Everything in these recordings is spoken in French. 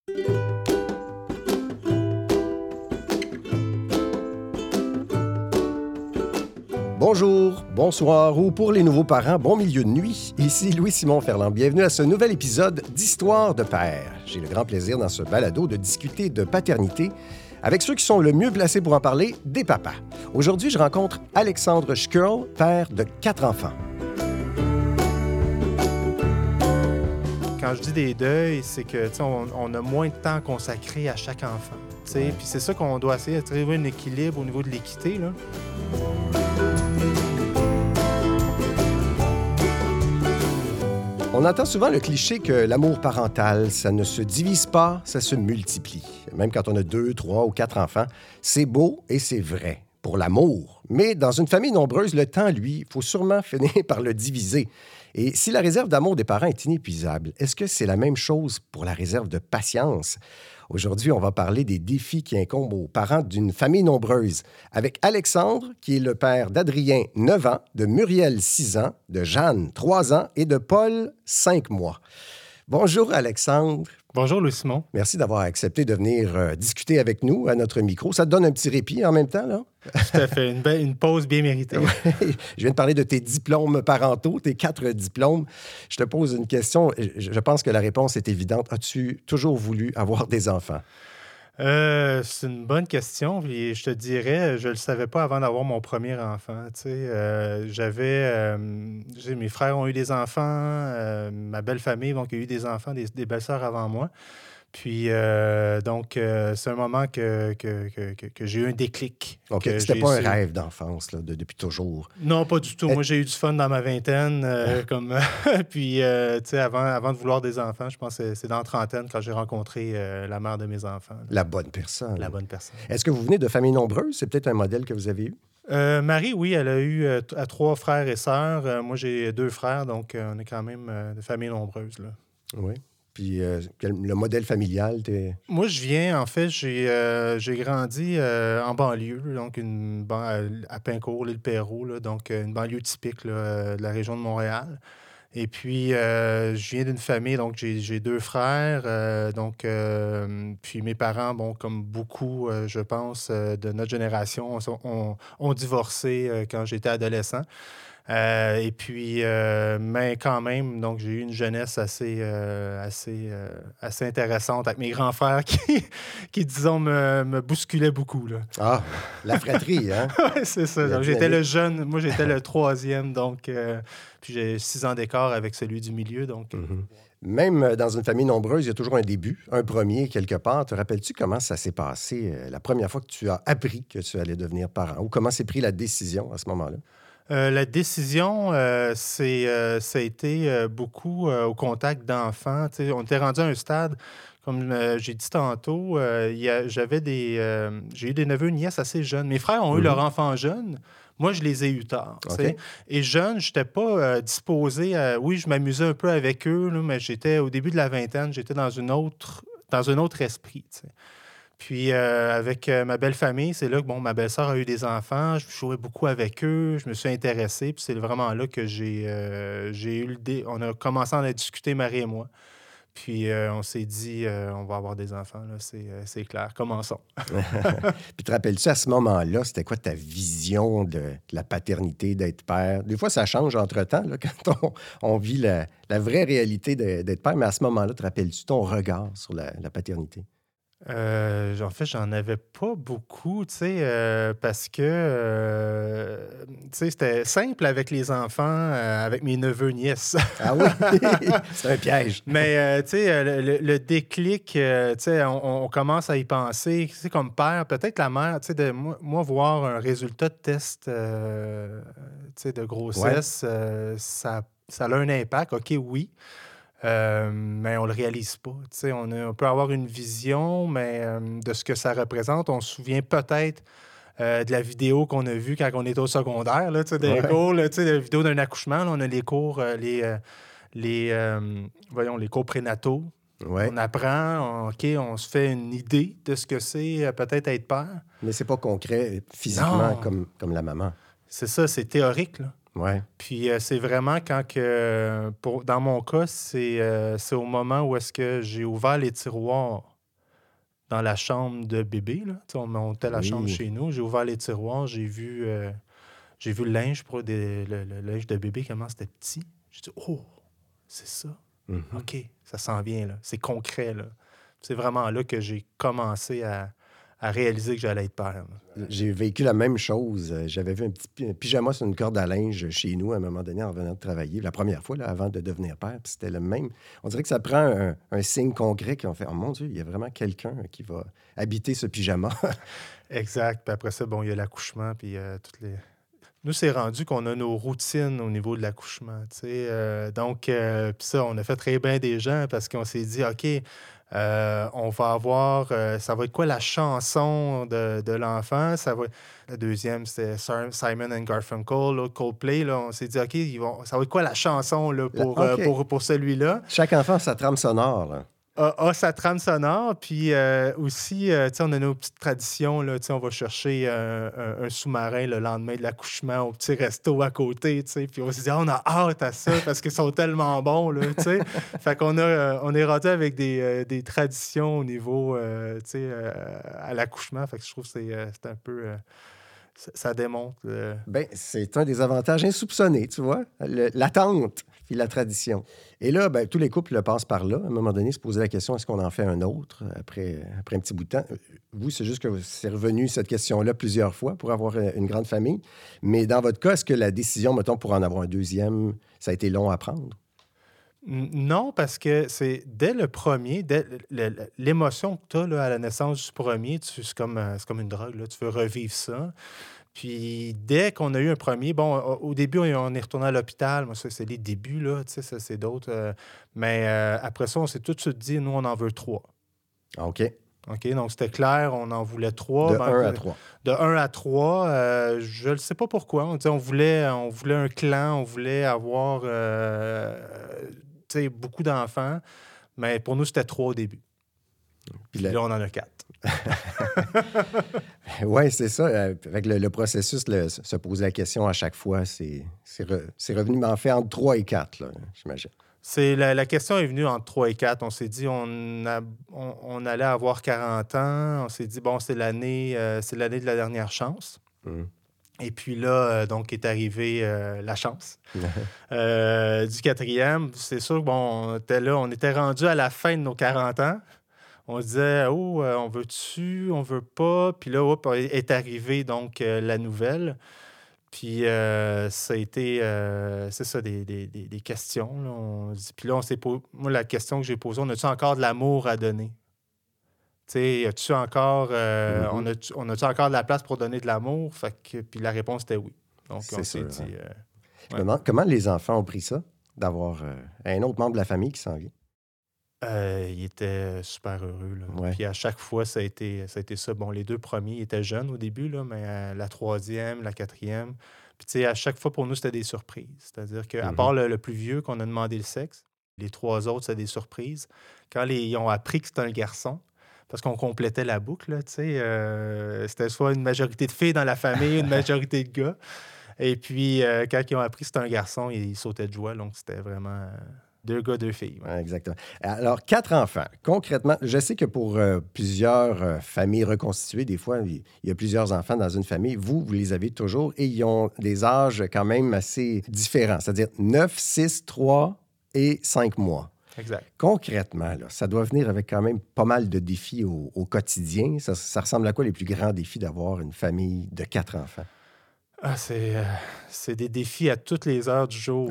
Bonjour, bonsoir ou pour les nouveaux parents, bon milieu de nuit. Ici Louis-Simon Ferland. Bienvenue à ce nouvel épisode d'Histoire de père. J'ai le grand plaisir dans ce balado de discuter de paternité avec ceux qui sont le mieux placés pour en parler, des papas. Aujourd'hui, je rencontre Alexandre Schkurl, père de 4 enfants. Quand je dis des deuils, c'est que on a moins de temps consacré à chaque enfant. Puis c'est ça qu'on doit essayer de trouver un équilibre au niveau de l'équité, là. On entend souvent le cliché que l'amour parental, ça ne se divise pas, ça se multiplie. Même quand on a 2, 3 ou 4 enfants, c'est beau et c'est vrai pour l'amour. Mais dans une famille nombreuse, le temps, lui, il faut sûrement finir par le diviser. Et si la réserve d'amour des parents est inépuisable, est-ce que c'est la même chose pour la réserve de patience? Aujourd'hui, on va parler des défis qui incombent aux parents d'une famille nombreuse avec Alexandre, qui est le père d'Adrien, 9 ans, de Muriel, 6 ans, de Jeanne, 3 ans et de Paul, 5 mois. Bonjour, Alexandre. Bonjour, Louis-Simon. Merci d'avoir accepté de venir discuter avec nous à notre micro. Ça te donne un petit répit en même temps, là? Tout à fait. Une pause bien méritée. Je viens de parler de tes diplômes parentaux, tes 4 diplômes. Je te pose une question. Je pense que la réponse est évidente. As-tu toujours voulu avoir des enfants? C'est une bonne question. Puis je te dirais, je ne le savais pas avant d'avoir mon premier enfant. Mes frères ont eu des enfants, ma belle famille donc, a eu des enfants, des belles-sœurs avant moi. Puis, c'est un moment que j'ai eu un déclic. OK, c'était pas un rêve d'enfance, là, depuis toujours? Non, pas du tout. Moi, j'ai eu du fun dans ma vingtaine. Puis, avant de vouloir des enfants, je pense que c'est dans la trentaine quand j'ai rencontré la mère de mes enfants. Là. La bonne personne. La bonne personne. Est-ce que vous venez de familles nombreuses? C'est peut-être un modèle que vous avez eu? Marie, oui, elle a eu 3 frères et sœurs. Moi, j'ai 2 frères, donc on est quand même de famille nombreuse, là. Oui. Puis le modèle familial, Moi, j'ai grandi en banlieue, donc à Pincourt, l'île Perrot, là, donc une banlieue typique là, de la région de Montréal. Et puis, je viens d'une famille, donc j'ai 2 frères. Puis mes parents, comme beaucoup, je pense, de notre génération, ont divorcé quand j'étais adolescent. Mais quand même, donc j'ai eu une jeunesse assez intéressante avec mes grands frères qui disons, me bousculaient beaucoup, là. Ah, la fratrie, hein? Oui, c'est ça. Donc, j'étais le jeune. Moi, j'étais le 3e, donc... puis j'ai 6 ans d'écart avec celui du milieu, donc... Même dans une famille nombreuse, il y a toujours un début, un premier quelque part. Te rappelles-tu comment ça s'est passé la première fois que tu as appris que tu allais devenir parent? Ou comment s'est pris la décision à ce moment-là? La décision, ça a été beaucoup au contact d'enfants. On était rendu à un stade, comme j'ai dit tantôt, j'ai eu des neveux et nièces assez jeunes. Mes frères ont eu leur enfant jeune. Moi, je les ai eus tard. Okay. Et jeune, je n'étais pas disposé à... Oui, je m'amusais un peu avec eux, là, mais j'étais au début de la vingtaine, j'étais dans un autre esprit. T'sais. Puis, avec ma belle famille, c'est là que ma belle-sœur a eu des enfants. Je jouais beaucoup avec eux. Je me suis intéressé. Puis, c'est vraiment là que j'ai eu l'idée. On a commencé à en discuter, Marie et moi. Puis, on s'est dit, on va avoir des enfants. Là, c'est clair. Commençons. Puis, te rappelles-tu, à ce moment-là, c'était quoi ta vision de la paternité, d'être père? Des fois, ça change entre-temps, là, quand on vit la vraie réalité d'être père. Mais à ce moment-là, te rappelles-tu ton regard sur la paternité? En fait, j'en avais pas beaucoup, parce que, c'était simple avec les enfants, avec mes neveux, nièces. Ah oui? C'est un piège. Mais, le déclic, on commence à y penser, comme père, peut-être la mère, de moi, voir un résultat de test, de grossesse, ça a un impact, OK, oui. Mais on ne le réalise pas. On peut avoir une vision, mais de ce que ça représente, on se souvient peut-être de la vidéo qu'on a vue quand on était au secondaire, là, des cours, là, la vidéo d'un accouchement. Là, on a les cours, les cours prénataux. Ouais. On apprend, on se fait une idée de ce que c'est peut-être être père. Mais c'est pas concret physiquement comme la maman. C'est ça, c'est théorique, là. Ouais. Puis c'est vraiment quand que, dans mon cas, c'est au moment où est-ce que j'ai ouvert les tiroirs dans la chambre de bébé. Là. On montait la chambre Oui. chez nous. J'ai ouvert les tiroirs. J'ai vu le linge, le linge de bébé, comment c'était petit. J'ai dit, oh, c'est ça. Mhm. OK, ça s'en vient. Là. C'est concret. Là. C'est vraiment là que j'ai commencé à réaliser que j'allais être père. Là. J'ai vécu la même chose. J'avais vu un petit pyjama sur une corde à linge chez nous à un moment donné en venant de travailler, la première fois, là, avant de devenir père. Puis c'était le même. On dirait que ça prend un signe concret qu'on fait, oh mon Dieu, il y a vraiment quelqu'un qui va habiter ce pyjama. Exact. Puis après ça, il y a l'accouchement, puis toutes les... Nous, c'est rendu qu'on a nos routines au niveau de l'accouchement. Donc, puis ça, on a fait très bien des gens parce qu'on s'est dit, OK, on va avoir, ça va être quoi la chanson de l'enfant? La deuxième, c'était Simon and Garfunkel, là, Coldplay. Là, on s'est dit, OK, ça va être quoi la chanson là, pour celui-là? Chaque enfant a sa trame sonore. Là. A sa trame sonore, puis aussi, on a nos petites traditions, là, on va chercher un sous-marin le lendemain de l'accouchement au petit resto à côté, puis on se dit, on a hâte à ça parce qu'ils sont tellement bons, là, fait qu'on on est rendu avec des traditions au niveau, à l'accouchement, fait que je trouve que c'est un peu... ça démontre... Ben, c'est un des avantages insoupçonnés, tu vois, l'attente puis la tradition. Et là, ben, tous les couples le passent par là. À un moment donné, se poser la question, est-ce qu'on en fait un autre après un petit bout de temps? Vous, c'est juste que c'est revenu cette question-là plusieurs fois pour avoir une grande famille. Mais dans votre cas, est-ce que la décision, mettons, pour en avoir un deuxième, ça a été long à prendre? Non, parce que c'est dès le premier, dès l'émotion que tu as là, à la naissance du premier, c'est comme une drogue, là, tu veux revivre ça. Puis dès qu'on a eu un premier, au début, on est retourné à l'hôpital. Moi, ça, c'est les débuts, là, tu sais, ça, c'est d'autres. Mais après ça, on s'est tout de suite dit, nous, on en veut 3. OK. OK, donc c'était clair, on en voulait 3. De 1 à 3. De 1 à 3. Je ne sais pas pourquoi. On voulait un clan, on voulait avoir beaucoup d'enfants. Mais pour nous, c'était 3 au début. Puis là, on en a 4. Oui, c'est ça. Avec le processus, se poser la question à chaque fois, c'est revenu, en fait, entre 3 et 4, là, j'imagine. La question est venue entre 3 et 4. On s'est dit on allait avoir 40 ans. On s'est dit, c'est l'année de la dernière chance. Mm. Et puis là, donc, est arrivée la chance du 4e. C'est sûr on était là, on était rendu à la fin de nos 40 ans. On se disait, on veut-tu, on veut pas. Puis là, est arrivée donc la nouvelle. Puis ça a été, c'est ça, des questions. Là. Puis là, moi, la question que j'ai posée, on a-tu encore de l'amour à donner? Tu sais, as-tu encore, on a-tu encore de la place pour donner de l'amour? Puis la réponse était oui. Donc, on s'est dit... Je me demande comment les enfants ont pris ça, d'avoir un autre membre de la famille qui s'en vient. Ils étaient super heureux. Là. Ouais. Puis à chaque fois, ça a été ça. Bon, les 2 premiers étaient jeunes au début, là, mais la 3e, la 4e. Puis tu sais, à chaque fois, pour nous, c'était des surprises. C'est-à-dire qu'à part le plus vieux qu'on a demandé le sexe, les 3 autres, c'était des surprises. Quand ils ont appris que c'était un garçon, parce qu'on complétait la boucle, là, tu sais, c'était soit une majorité de filles dans la famille, une majorité de gars. Et puis, quand ils ont appris que c'était un garçon, ils sautaient de joie. Donc, c'était vraiment... 2 gars, 2 filles. Ouais. Exactement. Alors, 4 enfants. Concrètement, je sais que pour plusieurs familles reconstituées, des fois, il y a plusieurs enfants dans une famille. Vous les avez toujours et ils ont des âges quand même assez différents, c'est-à-dire 9, 6, 3 et 5 mois. Exact. Concrètement, là, ça doit venir avec quand même pas mal de défis au quotidien. Ça ressemble à quoi les plus grands défis d'avoir une famille de 4 enfants? C'est des défis à toutes les heures du jour.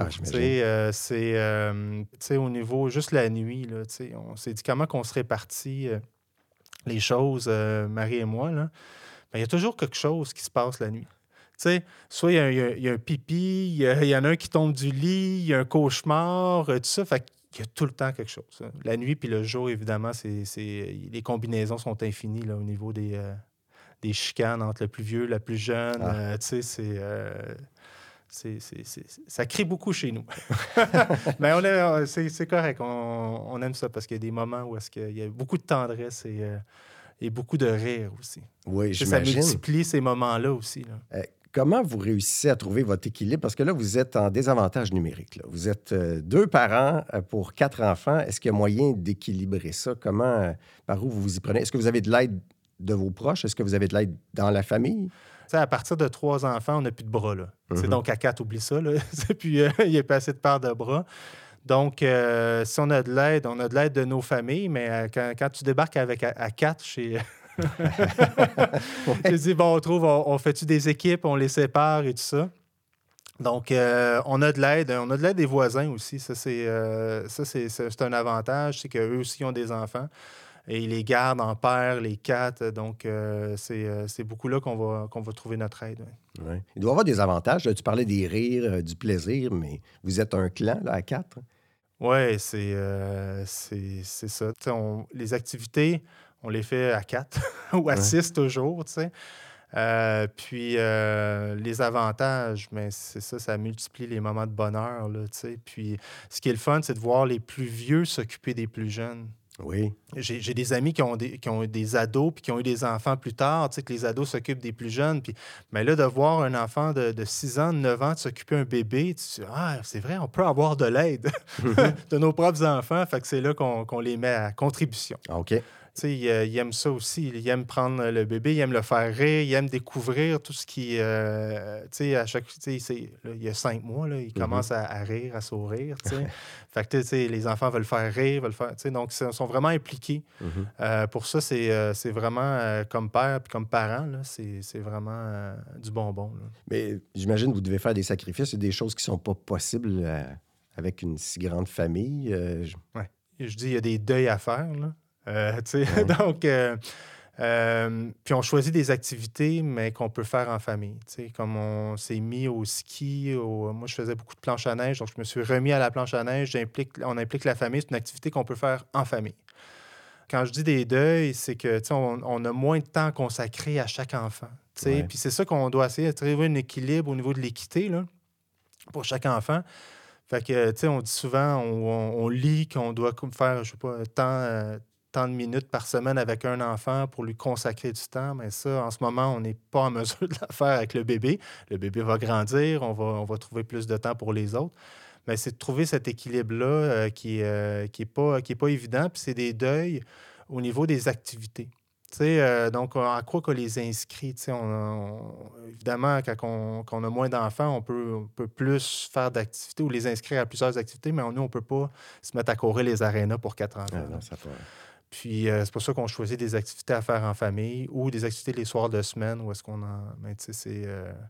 C'est au niveau, juste la nuit, là, on s'est dit comment qu'on se répartit les choses, Marie et moi. Là. Ben, il y a toujours quelque chose qui se passe la nuit. Soit il y a un pipi, il y en a un qui tombe du lit, il y a un cauchemar, tout ça. Fait qu'il y a tout le temps quelque chose. Hein. La nuit puis le jour, évidemment, les combinaisons sont infinies là, au niveau des chicanes entre le plus vieux et la plus jeune. Ça crie beaucoup chez nous. Mais c'est correct. On aime ça parce qu'il y a des moments où il y a beaucoup de tendresse et beaucoup de rire aussi. Oui, j'imagine. Ça multiplie ces moments-là aussi. Là. Comment vous réussissez à trouver votre équilibre? Parce que là, vous êtes en désavantage numérique, là. Vous êtes 2 parents pour 4 enfants. Est-ce qu'il y a moyen d'équilibrer ça? Par où vous vous y prenez? Est-ce que vous avez de l'aide de vos proches? Est-ce que vous avez de l'aide dans la famille? Tu sais, à partir de 3 enfants, on n'a plus de bras, là. Mhm. Donc, à 4, oublie ça, là. Puis, il n'y a pas assez de paires de bras. Donc, si on a de l'aide de nos familles, mais quand tu débarques à 4 chez... Je dis, bon, on fait-tu des équipes, on les sépare et tout ça. Donc, on a de l'aide des voisins aussi. C'est un avantage, c'est qu'eux aussi ont des enfants et ils les gardent en paire, les 4. Donc, c'est beaucoup là qu'on va trouver notre aide. Ouais. Ouais. Il doit y avoir des avantages. Là. Tu parlais des rires, du plaisir, mais vous êtes un clan là, à 4. Oui, c'est ça. Tu sais, les activités, on les fait à 4 ou à Ouais. 6 toujours, tu sais. Puis les avantages, mais c'est ça, ça multiplie les moments de bonheur, là, tu sais. Puis ce qui est le fun, c'est de voir les plus vieux s'occuper des plus jeunes. Oui. J'ai des amis qui ont des ados puis qui ont eu des enfants plus tard, tu sais, que les ados s'occupent des plus jeunes. Puis, mais là, de voir un enfant de 6 ans, de 9 ans de s'occuper d'un bébé, tu te dis, ah, c'est vrai, on peut avoir de l'aide de nos propres enfants. Fait que c'est là qu'on les met à contribution. OK. Tu sais, il aime ça aussi. Il aime prendre le bébé, il aime le faire rire, il aime découvrir tout ce qui... tu sais, à chaque... Tu sais, là, il y a 5 mois, là, il commence à rire, à sourire, tu sais. Fait que, tu sais, les enfants veulent faire rire, veulent faire... Tu sais, donc, ils sont vraiment impliqués. Pour ça, c'est vraiment, comme père puis comme parent, là, c'est vraiment du bonbon, là. Mais j'imagine que vous devez faire des sacrifices et des choses qui ne sont pas possibles avec une si grande famille. Ouais. Je dis, il y a des deuils à faire, là. Tu sais, Ouais. donc, puis on choisit des activités, mais qu'on peut faire en famille. Tu sais, comme on s'est mis au ski, moi, je faisais beaucoup de planche à neige, donc je me suis remis à la planche à neige. On implique la famille. C'est une activité qu'on peut faire en famille. Quand je dis des deuils, c'est que, tu sais, on a moins de temps consacré à chaque enfant. Tu sais, Ouais. puis c'est ça qu'on doit essayer de trouver un équilibre au niveau de l'équité, là, pour chaque enfant. Fait que, tu sais, on dit souvent, on lit qu'on doit faire, je sais pas, tant de minutes par semaine avec un enfant pour lui consacrer du temps. Mais ça, en ce moment, on n'est pas en mesure de le faire avec le bébé. Le bébé va grandir, on va trouver plus de temps pour les autres. Mais c'est de trouver cet équilibre-là qui est pas évident. Puis c'est des deuils au niveau des activités. Tu sais, donc, à quoi qu'on les inscrit? Tu sais, évidemment, quand on a moins d'enfants, on peut plus faire d'activités ou les inscrire à plusieurs activités, mais nous, on ne peut pas se mettre à courir les arénas pour 4 enfants. Ah, non, ça peut... Puis, c'est pour ça qu'on choisit des activités à faire en famille ou des activités les soirs de semaine où est-ce qu'on en... Mais tu sais,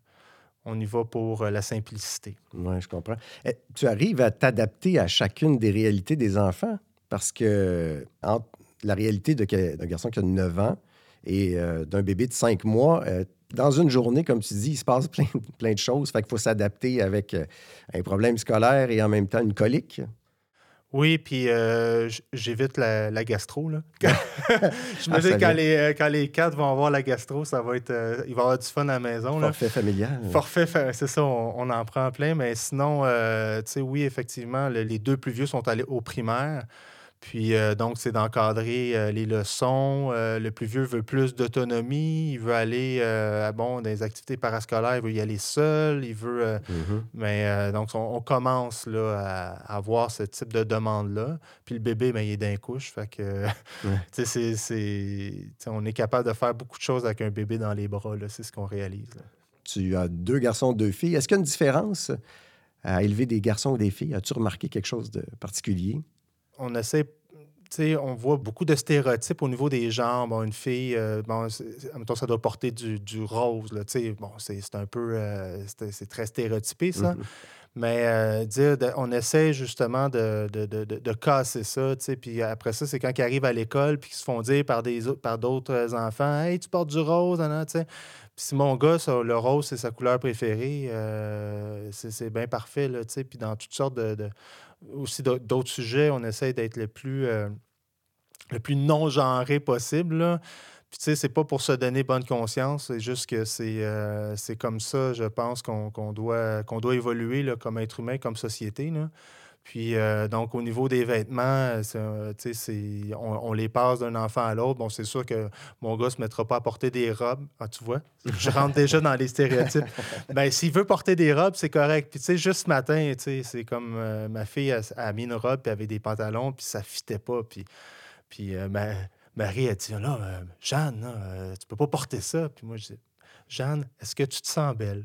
on y va pour la simplicité. Oui, je comprends. Tu arrives à t'adapter à chacune des réalités des enfants? Parce que entre la réalité d'un garçon qui a 9 ans et d'un bébé de 5 mois, dans une journée, comme tu dis, il se passe plein de choses. Fait qu'il faut s'adapter avec un problème scolaire et en même temps une colique. Oui, puis j'évite la gastro, là. J'imagine ça quand les 4 vont avoir la gastro, ça va être... il va y avoir du fun à la maison, là. Forfait familial. C'est ça, on en prend plein. Mais sinon, tu sais, oui, effectivement, les 2 plus vieux sont allés au primaire. Puis, donc, c'est d'encadrer les leçons. Le plus vieux veut plus d'autonomie. Il veut aller, dans les activités parascolaires. Il veut y aller seul. Il veut... Mais donc, on commence là, à avoir ce type de demande-là. Puis le bébé, il est d'un couche. Fait que, tu sais, on est capable de faire beaucoup de choses avec un bébé dans les bras. Là, c'est ce qu'on réalise. Là. Tu as 2 garçons, 2 filles. Est-ce qu'il y a une différence à élever des garçons ou des filles? As-tu remarqué quelque chose de particulier? On essaie, tu sais, on voit beaucoup de stéréotypes au niveau des genres. Bon, une fille, mettons, ça doit porter du rose, là, tu sais. Bon, c'est un peu, c'est très stéréotypé, ça. Mais on essaie justement de casser ça, tu sais. Puis après ça, c'est quand ils arrivent à l'école puis qu'ils se font dire par d'autres enfants, « Hey, tu portes du rose, hein, tu sais. » Puis si mon gars, le rose, c'est sa couleur préférée, c'est bien parfait, là, tu sais. Puis dans toutes sortes aussi d'autres sujets, on essaie d'être le plus non-genré possible, là. Puis, tu sais, c'est pas pour se donner bonne conscience, c'est juste que c'est comme ça, je pense, qu'on doit évoluer là, comme être humain, comme société, là. Puis, donc, au niveau des vêtements, on les passe d'un enfant à l'autre. Bon, c'est sûr que mon gars ne se mettra pas à porter des robes. Ah, tu vois, je rentre déjà dans les stéréotypes. Bien, s'il veut porter des robes, c'est correct. Puis, tu sais, juste ce matin, tu sais, c'est comme ma fille a mis une robe, puis avait des pantalons, puis ça ne fitait pas. Puis Marie a dit, là, Jeanne, là, tu peux pas porter ça. Puis moi, je dis, Jeanne, est-ce que tu te sens belle?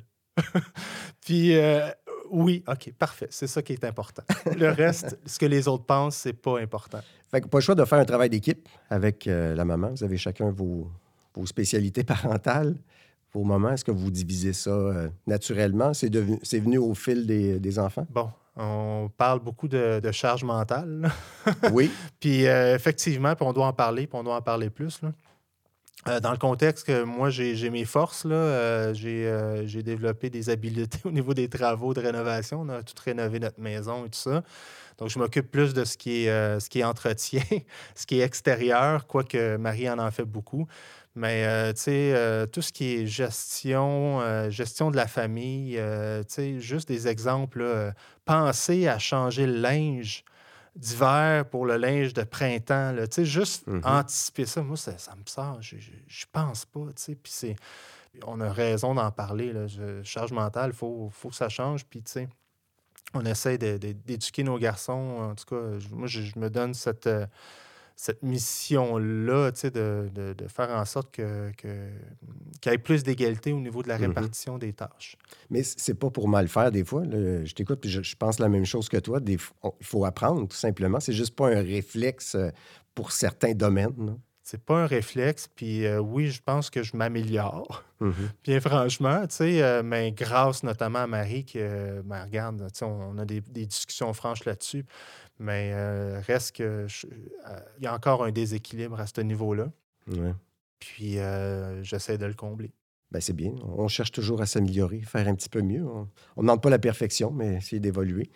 Puis oui, OK, parfait. C'est ça qui est important. Le reste, ce que les autres pensent, c'est pas important. Fait que pas le choix de faire un travail d'équipe avec la maman. Vous avez chacun vos spécialités parentales, vos moments. Est-ce que vous divisez ça naturellement? C'est venu au fil des enfants? Bon, on parle beaucoup de charge mentale, là. Oui. Puis effectivement, puis on doit en parler, puis on doit en parler plus, là. Dans le contexte que moi, j'ai mes forces, là, j'ai développé des habiletés au niveau des travaux de rénovation. On a tout rénové notre maison et tout ça. Donc, je m'occupe plus de ce qui est entretien, ce qui est extérieur, quoique Marie en fait beaucoup. Mais, tu sais, tout ce qui est gestion de la famille, tu sais, juste des exemples, là, penser à changer le linge d'hiver pour le linge de printemps, là, tu sais, juste anticiper ça, moi, ça me sort, je pense pas, tu sais, puis on a raison d'en parler, là, charge mentale, faut que ça change, puis tu sais, on essaie d'éduquer nos garçons, en tout cas, moi, je me donne cette mission-là, tu sais, de faire en sorte qu'il y ait plus d'égalité au niveau de la répartition des tâches. Mais c'est pas pour mal faire des fois. Là. Je t'écoute puis je pense la même chose que toi. Il faut apprendre, tout simplement. C'est juste pas un réflexe pour certains domaines. Non? C'est pas un réflexe, puis oui, je pense que je m'améliore. Bien franchement, tu sais, mais grâce notamment à Marie, ben, regarde, tu sais, on a des discussions franches là-dessus, mais reste que il y a encore un déséquilibre à ce niveau-là. Ouais. Puis j'essaie de le combler. Ben, c'est bien. On cherche toujours à s'améliorer, faire un petit peu mieux. On ne demande pas la perfection, mais essayer d'évoluer.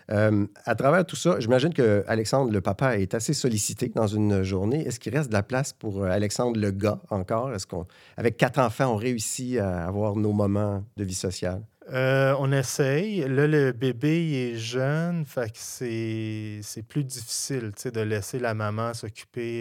À travers tout ça, j'imagine que Alexandre, le papa, est assez sollicité dans une journée. Est-ce qu'il reste de la place pour Alexandre, le gars, encore? Est-ce qu'avec 4 enfants, on réussit à avoir nos moments de vie sociale? On essaye. Là, le bébé il est jeune, fait que c'est plus difficile, tu sais, de laisser la maman s'occuper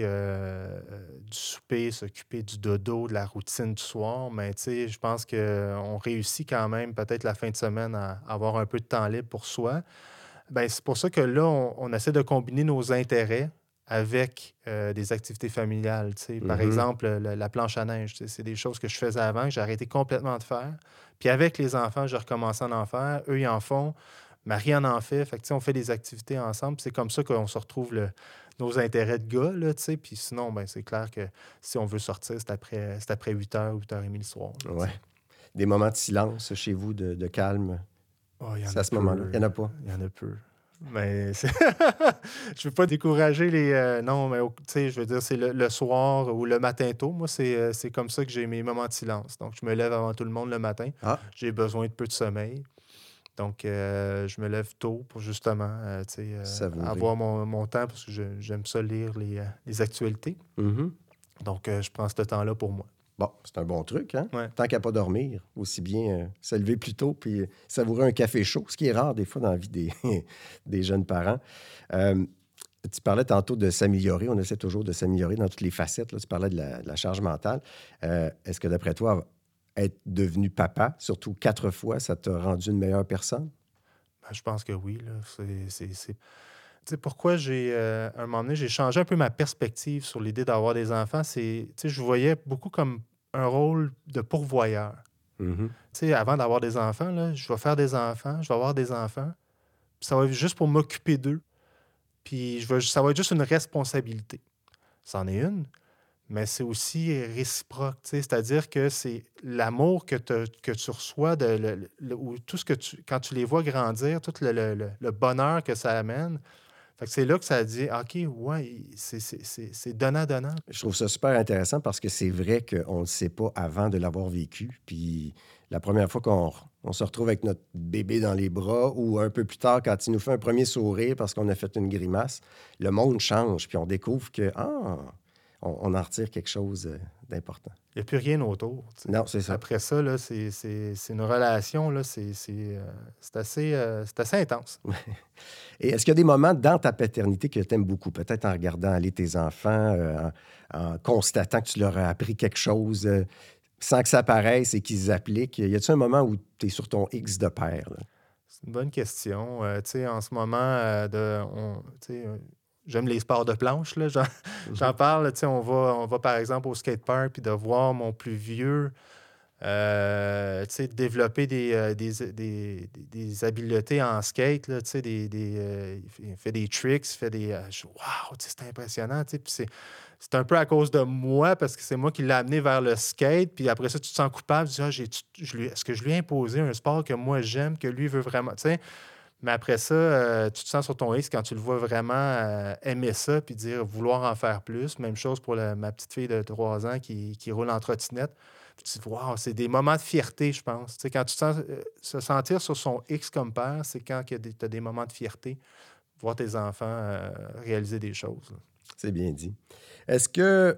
du souper, s'occuper du dodo, de la routine du soir. Mais tu sais, je pense qu'on réussit quand même, peut-être la fin de semaine, à avoir un peu de temps libre pour soi. Ben, c'est pour ça que là, on essaie de combiner nos intérêts avec des activités familiales. Tu sais. Par exemple, la planche à neige, tu sais, c'est des choses que je faisais avant, que j'ai arrêté complètement de faire. Puis avec les enfants, j'ai recommencé à en faire. Eux, ils en font. Marie en fait. Fait que, tu sais, on fait des activités ensemble. Puis c'est comme ça qu'on se retrouve nos intérêts de gars. Là, tu sais. Puis sinon, ben, c'est clair que si on veut sortir, c'est après 8h, 8h30 le soir. Là, ouais. Des moments de silence chez vous, de calme. Oh, c'est à ce moment-là. Il n'y en a pas. Il y en a peu. Mais je ne veux pas décourager les... non, mais tu sais, je veux dire, c'est le soir ou le matin tôt. Moi, c'est comme ça que j'ai mes moments de silence. Donc, je me lève avant tout le monde le matin. Ah. J'ai besoin de peu de sommeil. Donc, je me lève tôt pour justement avoir mon temps parce que j'aime ça lire les actualités. Donc, je prends ce temps-là pour moi. Bon, c'est un bon truc, hein? Ouais. Tant qu'à pas dormir, aussi bien se lever plus tôt puis savourer un café chaud, ce qui est rare des fois dans la vie des jeunes parents. Tu parlais tantôt de s'améliorer. On essaie toujours de s'améliorer dans toutes les facettes. Là. Tu parlais de la charge mentale. Est-ce que, d'après toi, être devenu papa, surtout 4 fois, ça t'a rendu une meilleure personne? Ben, je pense que oui. Là. Tu sais, pourquoi à un moment donné, j'ai changé un peu ma perspective sur l'idée d'avoir des enfants. Tu sais, je voyais beaucoup comme un rôle de pourvoyeur. Tu sais, avant d'avoir des enfants, là, je vais faire des enfants, je vais avoir des enfants, puis ça va être juste pour m'occuper d'eux. Puis ça va être juste une responsabilité. C'en est une, mais c'est aussi réciproque. Tu sais, c'est-à-dire que c'est l'amour que tu reçois, ou tout ce que quand tu les vois grandir, tout le bonheur que ça amène. Fait que c'est là que ça dit, OK, ouais, c'est donnant-donnant. Je trouve ça super intéressant parce que c'est vrai qu'on ne le sait pas avant de l'avoir vécu. Puis la première fois qu'on se retrouve avec notre bébé dans les bras ou un peu plus tard, quand il nous fait un premier sourire parce qu'on a fait une grimace, le monde change. Puis on découvre que, on en retire quelque chose d'important. Il n'y a plus rien autour. Non, c'est ça. Après ça, là, c'est une relation, là, c'est assez intense. Et est-ce qu'il y a des moments dans ta paternité que tu aimes beaucoup? Peut-être en regardant aller tes enfants, en constatant que tu leur as appris quelque chose sans que ça paraisse et qu'ils appliquent. Y a-t-il un moment où tu es sur ton X de père? Là? C'est une bonne question. Tu sais, en ce moment, j'aime les sports de planche, là. J'en parle. Tu sais, on va par exemple au skatepark, puis de voir mon plus vieux tu sais, développer des habiletés en skate, là, tu sais, il fait des tricks, il fait des... wow, tu sais, c'est impressionnant, tu sais, puis c'est un peu à cause de moi, parce que c'est moi qui l'ai amené vers le skate, puis après ça, tu te sens coupable, tu dis, est-ce que je lui ai imposé un sport que moi j'aime, que lui veut vraiment, tu sais, mais après ça, tu te sens sur ton X quand tu le vois vraiment aimer ça, puis dire vouloir en faire plus. Même chose pour ma petite fille de 3 ans qui roule en trottinette. Puis tu te dis, wow, c'est des moments de fierté, je pense. Tu sais, quand tu te sens se sentir sur son X comme père, c'est quand tu as des moments de fierté, voir tes enfants réaliser des choses. Là. C'est bien dit. Est-ce que,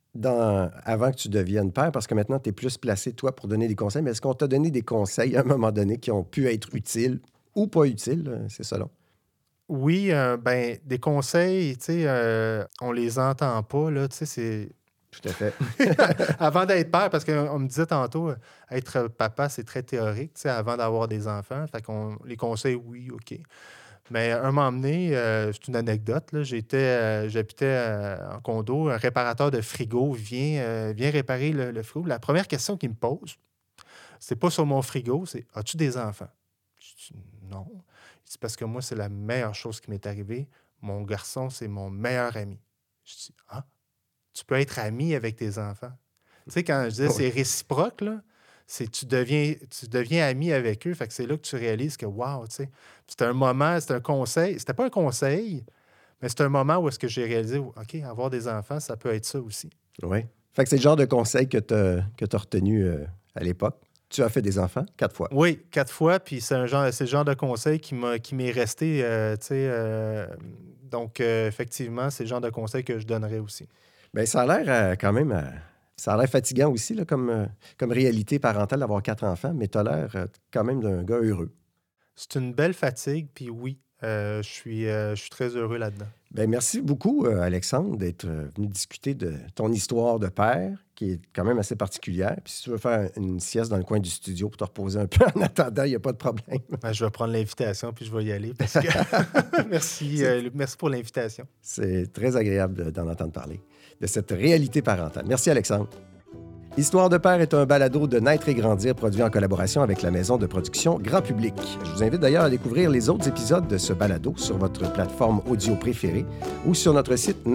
avant que tu deviennes père, parce que maintenant tu es plus placé, toi, pour donner des conseils, mais est-ce qu'on t'a donné des conseils à un moment donné qui ont pu être utiles ou pas utiles, c'est ça là? Oui, des conseils, tu sais, on les entend pas, là, tu sais, c'est... Tout à fait. Avant d'être père, parce qu'on me disait tantôt, être papa, c'est très théorique, tu sais, avant d'avoir des enfants. Fait qu'on les conseils, oui, OK. Mais un moment donné, c'est une anecdote, là, j'habitais en condo, un réparateur de frigo vient réparer le frigo. La première question qu'il me pose, c'est pas sur mon frigo, c'est « As-tu des enfants? » Je dis « Non. » Il dit « Parce que moi, c'est la meilleure chose qui m'est arrivée. Mon garçon, c'est mon meilleur ami. » Je dis « Ah? » Tu peux être ami avec tes enfants. Tu sais, quand je disais c'est réciproque, là, tu deviens ami avec eux. Fait que c'est là que tu réalises que, wow, tu sais, c'était un moment, c'était un conseil. C'était pas un conseil, mais c'était un moment où est-ce que j'ai réalisé, OK, avoir des enfants, ça peut être ça aussi. Oui. Fait que c'est le genre de conseil que tu as retenu à l'époque. Tu as fait des enfants 4 fois. Oui, 4 fois, puis c'est le genre de conseil qui m'est resté, tu sais. Donc, effectivement, c'est le genre de conseil que je donnerais aussi. Bien, ça a l'air quand même... ça a l'air fatigant aussi, là, comme réalité parentale d'avoir 4 enfants, mais tu as l'air quand même d'un gars heureux. C'est une belle fatigue, puis oui, je suis très heureux là-dedans. Bien, merci beaucoup, Alexandre, d'être venu discuter de ton histoire de père, qui est quand même assez particulière. Puis si tu veux faire une sieste dans le coin du studio pour te reposer un peu en attendant, il n'y a pas de problème. Ben, je vais prendre l'invitation, puis je vais y aller. Parce que... merci pour l'invitation. C'est très agréable d'en entendre parler, de cette réalité parentale. Merci, Alexandre. Histoire de père est un balado de Naître et Grandir produit en collaboration avec la maison de production Grand Public. Je vous invite d'ailleurs à découvrir les autres épisodes de ce balado sur votre plateforme audio préférée ou sur notre site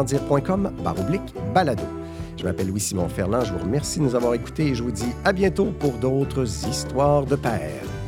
naîtregrandir.com/balado. Je m'appelle Louis-Simon Ferland, je vous remercie de nous avoir écoutés et je vous dis à bientôt pour d'autres histoires de père.